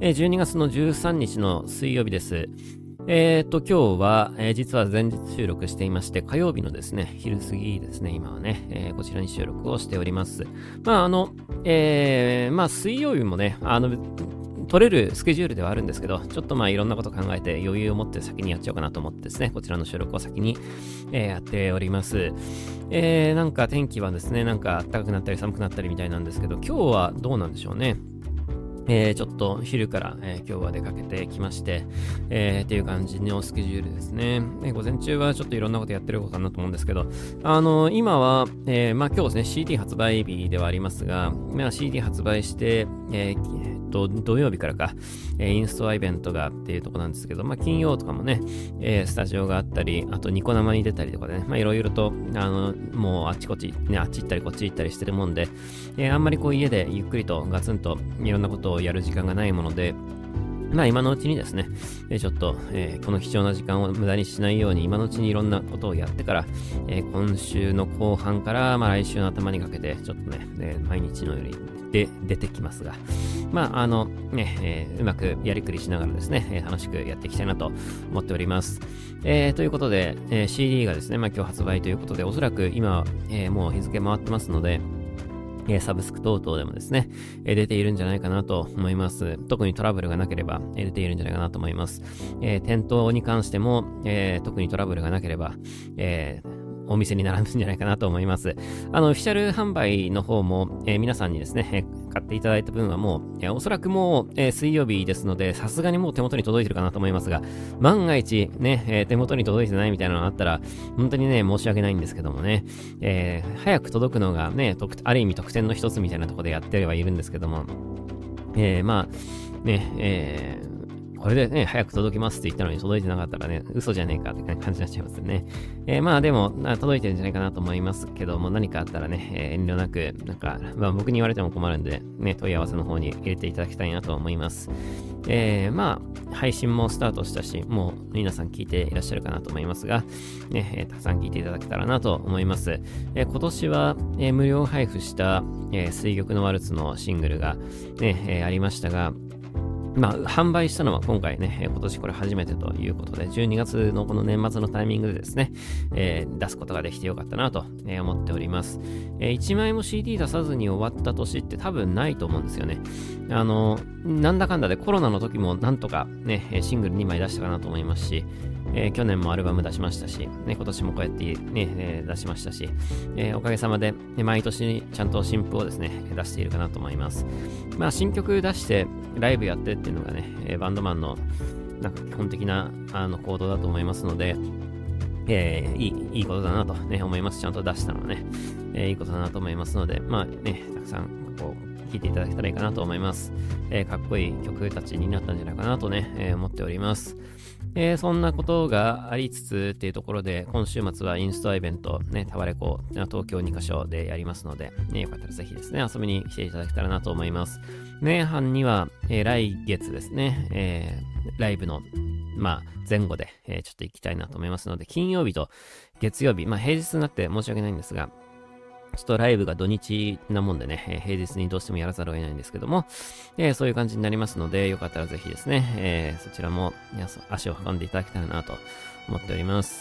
12月の13日の水曜日です。今日は、実は前日収録していまして、火曜日のですね、昼過ぎですね、今はね、こちらに収録をしております。水曜日もね、取れるスケジュールではあるんですけど、ちょっといろんなこと考えて余裕を持って先にやっちゃおうかなと思ってですね、こちらの収録を先に、やっております。なんか天気はですね、なんか暖かくなったり寒くなったりみたいなんですけど、今日はどうなんでしょうね。ちょっと昼から、今日は出かけてきまして、っていう感じのスケジュールですね。午前中はちょっといろんなことやってるかなと思うんですけど、今は、今日ですね、CD 発売日ではありますが、CD 発売して、土曜日からか、インストアイベントがっていうところなんですけど、金曜とかもね、スタジオがあったり、あとニコ生に出たりとかでね、いろいろと、もうあっちこっち、ね、あっち行ったりこっち行ったりしてるもんで、あんまりこう家でゆっくりとガツンといろんなことをやる時間がないもので、今のうちにですね、ちょっと、この貴重な時間を無駄にしないように今のうちにいろんなことをやってから、今週の後半から、来週の頭にかけて、ちょっとね、毎日のように出てきますが、うまくやりくりしながらですね、楽しくやっていきたいなと思っております。ということで、CD がですね、今日発売ということで、おそらく今、もう日付回ってますので、サブスク等々でもですね、出ているんじゃないかなと思います。特にトラブルがなければ、出ているんじゃないかなと思います。店頭に関しても、特にトラブルがなければ、お店に並ぶんじゃないかなと思います。オフィシャル販売の方も、皆さんにですね、買っていただいた分はもう、おそらくもう、水曜日ですので、さすがにもう手元に届いてるかなと思いますが、万が一ね、手元に届いてないみたいなのがあったら、本当にね、申し訳ないんですけどもね、早く届くのがね、ある意味特典の一つみたいなところでやってはいるんですけども、これでね、早く届きますって言ったのに届いてなかったらね、嘘じゃねえかって感じになっちゃいますよね。でも、届いてるんじゃないかなと思いますけども、何かあったらね、遠慮なく、僕に言われても困るんで、ね、問い合わせの方に入れていただきたいなと思います。配信もスタートしたし、もう皆さん聞いていらっしゃるかなと思いますが、ね、たくさん聞いていただけたらなと思います。今年は、無料配布した、水玉のワルツのシングルが、ね、ありましたが、販売したのは今回ね、今年これ初めてということで、12月のこの年末のタイミングでですね、出すことができてよかったなと思っております。1枚も CD 出さずに終わった年って多分ないと思うんですよね。なんだかんだでコロナの時もなんとかね、シングル2枚出したかなと思いますし、去年もアルバム出しましたし、ね、今年もこうやってね、出しましたし、おかげさまで、毎年ちゃんと新譜をですね、出しているかなと思います。新曲出してライブやってっていうのがね、バンドマンのなんか基本的な行動だと思いますので、いいことだなとね、思います。ちゃんと出したのはね、いいことだなと思いますので、たくさんこう聴いていただけたらいいかなと思います。かっこいい曲たちになったんじゃないかなとね、思っております。そんなことがありつつっていうところで、今週末はインストアイベント、ね、タワレコ、東京2カ所でやりますので、よかったらぜひですね、遊びに来ていただけたらなと思います。年半には、来月ですね、ライブの、前後で、ちょっと行きたいなと思いますので、金曜日と月曜日、平日になって申し訳ないんですが、ちょっとライブが土日なもんでね、平日にどうしてもやらざるを得ないんですけども、そういう感じになりますので、よかったらぜひですね、そちらも足を運んでいただけたらなと思っております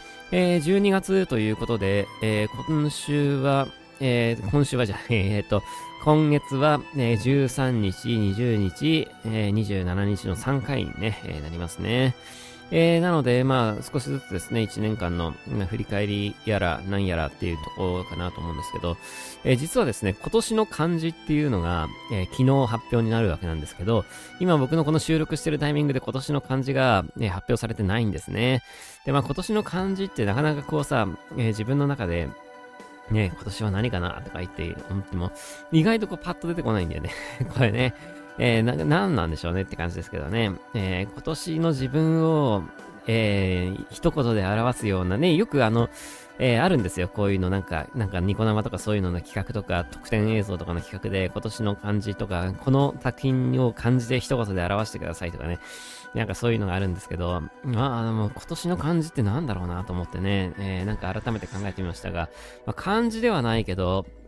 。12月ということで、今月は、13日、20日、27日の3回にね、なりますね。なので、少しずつですね、1年間の、振り返りやら、なんやらっていうところかなと思うんですけど、実はですね、今年の漢字っていうのが、昨日発表になるわけなんですけど、今僕のこの収録してるタイミングで今年の漢字が、発表されてないんですね。で、今年の漢字ってなかなかこうさ、自分の中で、ね、今年は何かなとか言って思っても、意外とこうパッと出てこないんだよね。これね。なんなんでしょうねって感じですけどね。今年の自分を、一言で表すようなね、よくあるんですよ。こういうのなんかニコ生とかそういうのの企画とか、特典映像とかの企画で、今年の漢字とか、この作品を漢字で一言で表してくださいとかね。なんかそういうのがあるんですけど、今年の漢字ってなんだろうなと思ってね、なんか改めて考えてみましたが、漢字ではないけど、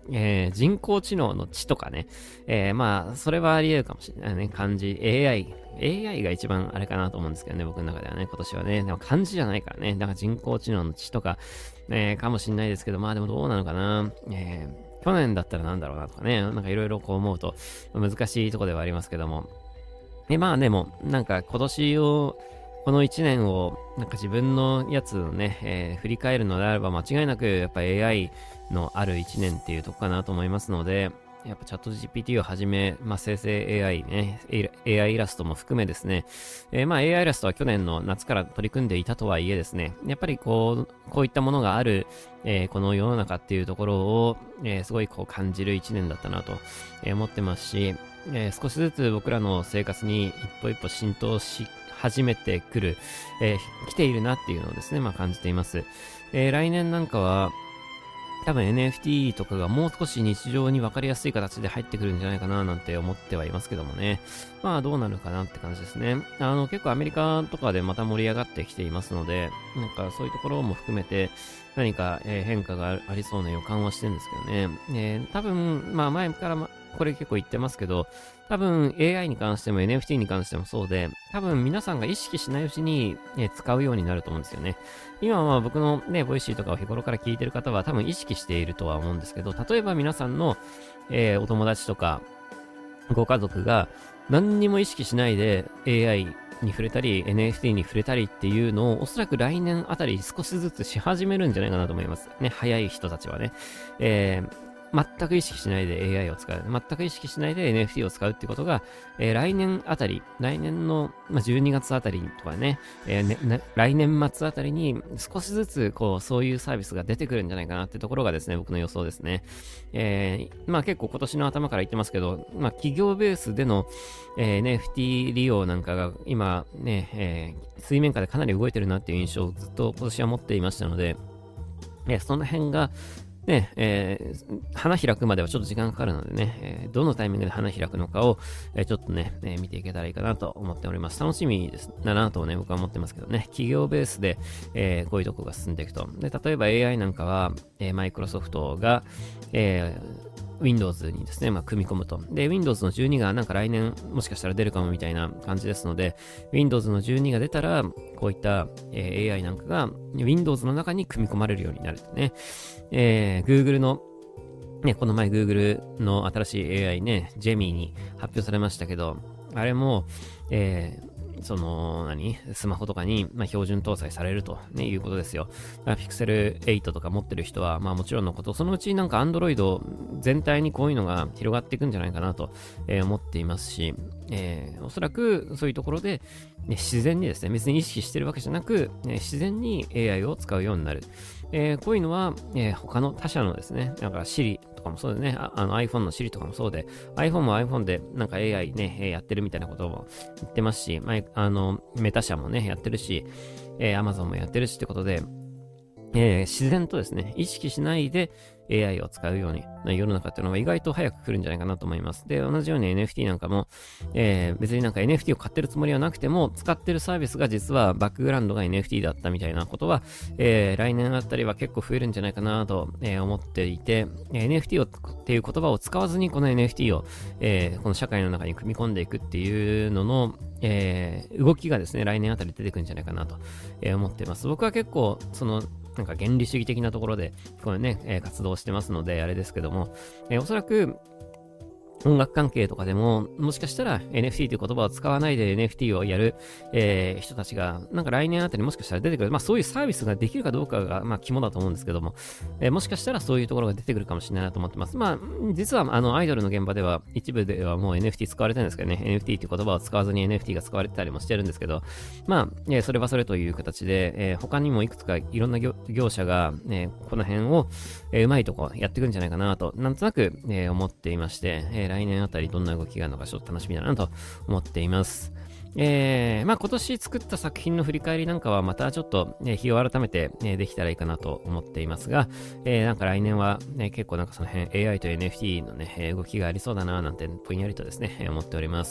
人工知能の知とかね、まあ、それはあり得るかもしれないね。漢字、AI が一番あれかなと思うんですけどね、僕の中ではね、今年はね。でも漢字じゃないからね。だから人工知能の知とか、かもしれないですけど、まあでもどうなのかな。去年だったらなんだろうなとかね、なんかいろいろこう思うと難しいとこではありますけども。まあでも、なんか今年を、この1年を、なんか自分のやつをね、振り返るのであれば間違いなく、やっぱ AI のある1年っていうとこかなと思いますので、やっぱチャット GPT をはじめ、まあ、生成 AI ね、AI イラストも含めですね、まあ AI イラストは去年の夏から取り組んでいたとはいえですね、やっぱりこういったものがある、この世の中っていうところを、すごいこう感じる1年だったなと、思ってますし、少しずつ僕らの生活に一歩一歩浸透し始めてくる、来ているなっていうのをですね、まあ感じています。来年なんかは、多分 NFT とかがもう少し日常に分かりやすい形で入ってくるんじゃないかななんて思ってはいますけどもね。まあどうなるかなって感じですね。結構アメリカとかでまた盛り上がってきていますので、なんかそういうところも含めて何か、変化がありそうな予感はしてるんですけどね。多分、まあ前からこれ結構言ってますけど、多分 AI に関しても NFT に関してもそうで、多分皆さんが意識しないうちに、使うようになると思うんですよね。今は僕のね、ボイシーとかを日頃から聞いてる方は多分意識しているとは思うんですけど、例えば皆さんの、お友達とか、ご家族が何にも意識しないで AI に触れたり NFT に触れたりっていうのをおそらく来年あたり少しずつし始めるんじゃないかなと思います。ね、早い人たちはね。全く意識しないで AI を使う。全く意識しないで NFT を使うってことが、来年あたり、来年の、12月あたりとかね、来年末あたりに少しずつそういうサービスが出てくるんじゃないかなってところがですね、僕の予想ですね。まあ結構今年の頭から言ってますけど、まあ企業ベースでの、NFT 利用なんかが今ね、水面下でかなり動いてるなっていう印象をずっと今年は持っていましたので、その辺が、ね、花開くまではちょっと時間かかるのでね、どのタイミングで花開くのかを、ちょっとね、見ていけたらいいかなと思っております。楽しみだなとね、僕は思ってますけどね、企業ベースで、こういうとこが進んでいくと。で、例えば AI なんかは、マイクロソフトが、Windows にですね、まあ、組み込むと。で、Windows の12がなんか来年もしかしたら出るかもみたいな感じですので、Windows の12が出たら、こういった、AI なんかが Windows の中に組み込まれるようになるとね。Google のね、この前 Google の新しい AI ね、ジェミーに発表されましたけど、あれも、スマホとかに、標準搭載されると、ね、いうことですよ。Pixel 8とか持ってる人は、もちろんのこと、そのうちなんか Android 全体にこういうのが広がっていくんじゃないかなと、思っていますし、おそらくそういうところで、自然にですね、別に意識してるわけじゃなく、自然に AI を使うようになる。こういうのは、他の他社のですね、なんか Siri とかもそうでね、iPhone の Siri とかもそうで、iPhone も iPhone でなんか AI ね、やってるみたいなことも言ってますし、メタ社もね、やってるし、Amazon もやってるしってことで、自然とですね、意識しないで AI を使うようにな世の中っていうのは意外と早く来るんじゃないかなと思います。で、同じように NFT なんかも、別になんか NFT を買ってるつもりはなくても、使ってるサービスが実はバックグラウンドが NFT だったみたいなことは、来年あたりは結構増えるんじゃないかなと、思っていて、NFT っていう言葉を使わずにこの NFT を、この社会の中に組み込んでいくっていうのの、動きがですね、来年あたり出てくるんじゃないかなと、思っています。僕は結構、なんか原理主義的なところで、これね、活動してますので、あれですけども、おそらく、音楽関係とかでも、もしかしたら NFT という言葉を使わないで NFT をやる、人たちが、なんか来年あたりもしかしたら出てくる。そういうサービスができるかどうかが、肝だと思うんですけども、もしかしたらそういうところが出てくるかもしれないなと思ってます。実は、アイドルの現場では、一部ではもう NFT 使われてるんですけどね、NFT という言葉を使わずに NFT が使われてたりもしてるんですけど、それはそれという形で、他にもいくつかいろんな業者が、この辺を、うまいとこやっていくんじゃないかなと、なんとなく、思っていまして、来年あたりどんな動きがあるのかちょっと楽しみだなと思っています。今年作った作品の振り返りなんかはまたちょっと、日を改めて、できたらいいかなと思っていますが、なんか来年は、結構なんかその辺 AI と NFT のね、動きがありそうだななんてぼんやりとですね、思っております。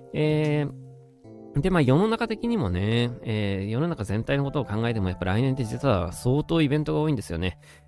で、世の中的にもね、世の中全体のことを考えても、やっぱ来年って実は相当イベントが多いんですよね。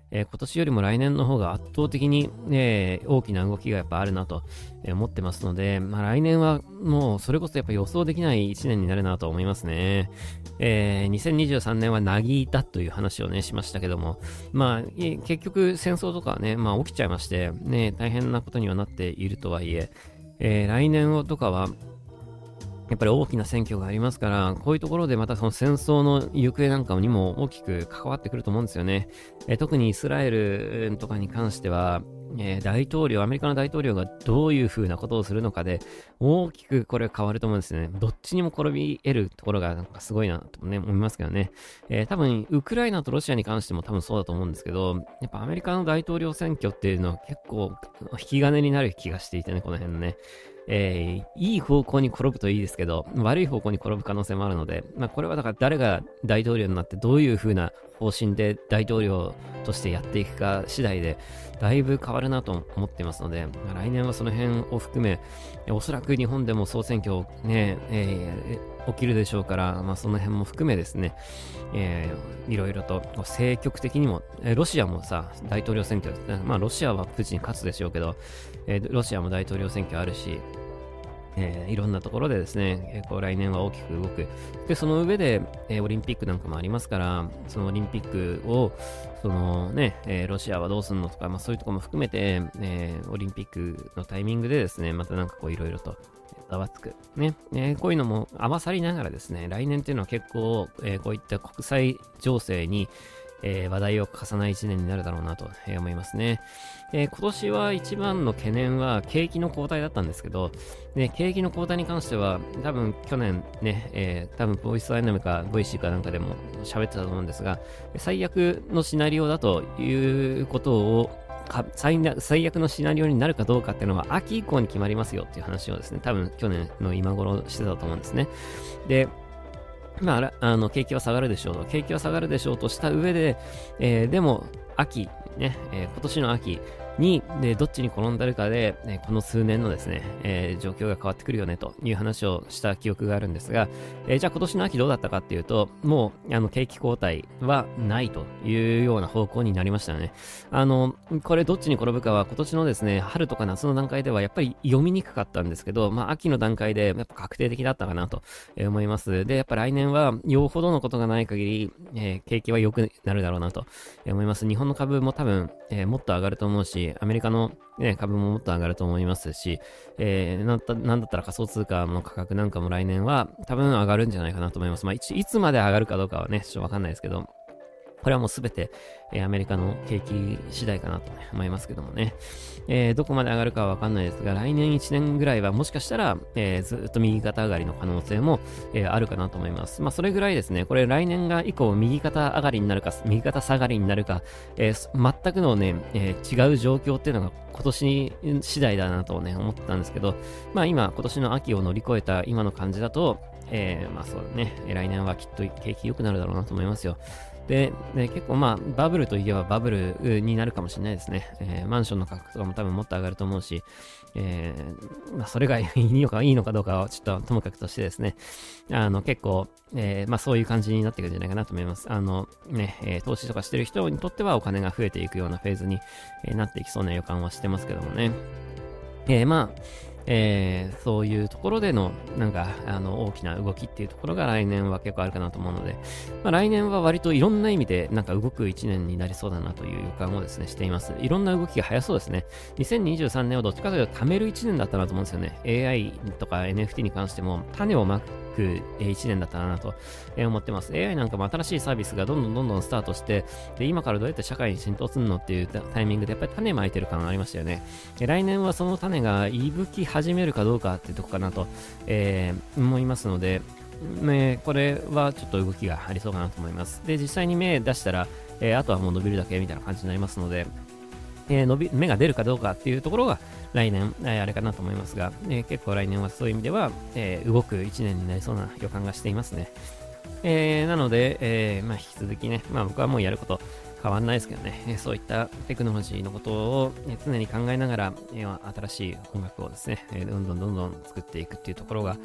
今年よりも来年の方が圧倒的に、大きな動きがやっぱあるなと思ってますので、まあ来年はもうそれこそやっぱ予想できない1年になるなと思いますね。2023年はなぎだという話をね、しましたけども、まあ、結局戦争とかね、まあ起きちゃいまして、ね、大変なことにはなっているとはいえ、来年とかは、やっぱり大きな選挙がありますから、こういうところでまたその戦争の行方なんかにも大きく関わってくると思うんですよね。特にイスラエルとかに関しては、アメリカの大統領がどういう風なことをするのかで、大きくこれ変わると思うんですよね。どっちにも転び得るところがなんかすごいなとね、思いますけどね。多分、ウクライナとロシアに関しても多分そうだと思うんですけど、やっぱアメリカの大統領選挙っていうのは結構引き金になる気がしていてね、この辺のね。いい方向に転ぶといいですけど、悪い方向に転ぶ可能性もあるので、まあこれはだから誰が大統領になってどういう風な方針で大統領としてやっていくか次第で、だいぶ変わるなと思っていますので、来年はその辺を含め、おそらく日本でも総選挙ね、起きるでしょうから、まあその辺も含めですね、いろいろと政局的にも、ロシアもさ、大統領選挙ですね。まあロシアはプーチン勝つでしょうけど、ロシアも大統領選挙あるし、いろんなところでですね、来年は大きく動く。で、その上で、オリンピックなんかもありますから、そのオリンピックを、そのね、ロシアはどうすんのとか、まあそういうところも含めて、オリンピックのタイミングでですね、またなんかこういろいろとざわつく。ね、こういうのも合わさりながらですね、来年っていうのは結構、こういった国際情勢に、話題を欠かさない一年になるだろうなと思いますね。今年は一番の懸念は景気の後退だったんですけど、景気の後退に関しては多分去年ね、多分ボイスダイナミか VC かなんかでも喋ってたと思うんですが、最悪のシナリオだということを最悪のシナリオになるかどうかっていうのは秋以降に決まりますよっていう話をですね、多分去年の今頃してたと思うんですね。で、まあ、景気は下がるでしょうと。景気は下がるでしょうとした上で、でも、秋、ね、今年の秋に、どっちに転んだるかで、この数年のですね、状況が変わってくるよねという話をした記憶があるんですが、じゃあ今年の秋どうだったかっていうと、もう、景気後退はないというような方向になりましたよね。これどっちに転ぶかは今年のですね、春とか夏の段階ではやっぱり読みにくかったんですけど、まあ秋の段階でやっぱ確定的だったかなと思います。で、やっぱ来年はよほどのことがない限り、景気は良くなるだろうなと思います。日本の株も多分、もっと上がると思うし、アメリカの、株ももっと上がると思いますし、なんだったら仮想通貨の価格なんかも来年は多分上がるんじゃないかなと思います。まあ、いつまで上がるかどうかはね、ちょっとわかんないですけど、これはもうすべて、アメリカの景気次第かなと思いますけどもね。どこまで上がるかはわかんないですが、来年1年ぐらいはもしかしたら、ずっと右肩上がりの可能性も、あるかなと思います。まあ、それぐらいですね、これ来年が以降右肩上がりになるか、右肩下がりになるか、全くのね、違う状況っていうのが今年次第だなとね、思ったんですけど、まあ今年の秋を乗り越えた今の感じだと、まあそうだね、来年はきっと景気良くなるだろうなと思いますよ。で、結構まあ、バブルといえばバブルになるかもしれないですね。マンションの価格とかも多分もっと上がると思うし、まあ、それがいいのかどうかはちょっとともかくとしてですね、結構、まあそういう感じになっていくんじゃないかなと思います。投資とかしてる人にとってはお金が増えていくようなフェーズになっていきそうな予感はしてますけどもね。まあ、そういうところでの、なんか、大きな動きっていうところが来年は結構あるかなと思うので、まあ、来年は割といろんな意味で、なんか動く一年になりそうだなという予感をですね、しています。いろんな動きが早そうですね。2023年はどっちかというと貯める一年だったなと思うんですよね。AI とか NFT に関しても、種をまく一年だったなと思ってます。AI なんかも新しいサービスがどんどんスタートして、で、今からどうやって社会に浸透するのっていうタイミングでやっぱり種まいてる感がありましたよね。来年はその種が息吹き始めるかどうかっていうとこかなと、思いますので、これはちょっと動きがありそうかなと思います。で、実際に芽出したら、あとはもう伸びるだけみたいな感じになりますので、芽が出るかどうかっていうところが来年、あれかなと思いますが、結構来年はそういう意味では、動く一年になりそうな予感がしていますね。なので、まあ、引き続きね、まあ僕はもうやること変わんないですけどね、そういったテクノロジーのことを、常に考えながら、新しい音楽をですね、どんどん作っていくっていうところが、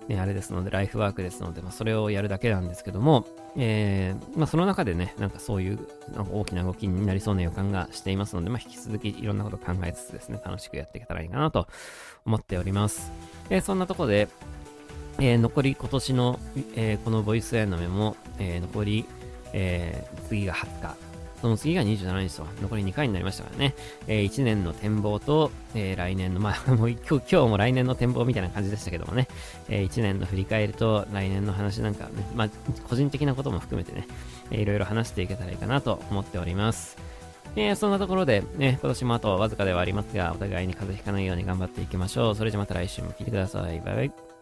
あれですので、ライフワークですので、それをやるだけなんですけども、その中でね、なんかそういうなんか大きな動きになりそうな予感がしていますので、引き続きいろんなことを考えつつですね、楽しくやっていけたらいいかなと思っております。そんなところで、残り今年の、このボイス AI のメモ、残り、次が20日。その次が27日と、残り2回になりましたからね。1年の展望と、来年の、もう今日も来年の展望みたいな感じでしたけどもね。1年の振り返りと来年の話なんかね、個人的なことも含めてね、いろいろ話していけたらいいかなと思っております。そんなところで、ね、今年もあとわずかではありますが、お互いに風邪ひかないように頑張っていきましょう。それじゃまた来週も聞いてください。バイバイ。